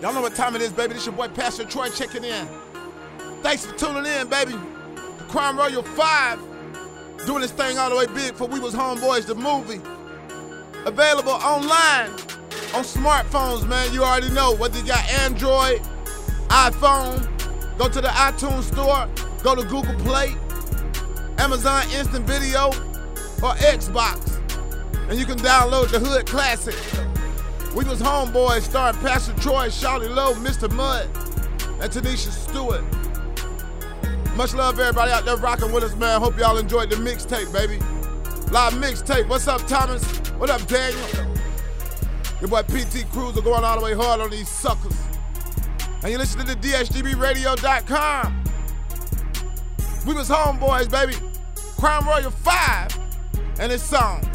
Y'all know what time it is, baby. This your boy Pastor Troy checking in. Thanks for tuning in, baby. The Crown Royal 5 doing this thing all the way big for We Was Homeboys, the movie. Available online on smartphones, man. You already know. Whether you got Android, iPhone, go to the iTunes store, go to Google Play, Amazon Instant Video, or Xbox. And you can download the Hood Classic. We Was Homeboys starring Pastor Troy, Shawty Lowe, Mr. Mud, and Tanisha Stewart. Much love everybody out there rocking with us, man. Hope y'all enjoyed the mixtape, baby. Live mixtape. What's up, Thomas? What up, Daniel? Your boy PT Cruiser going all the way hard on these suckers. And you listen to DSGBradio.com. We Was Homeboys, baby. Crown Royal 5 and its song.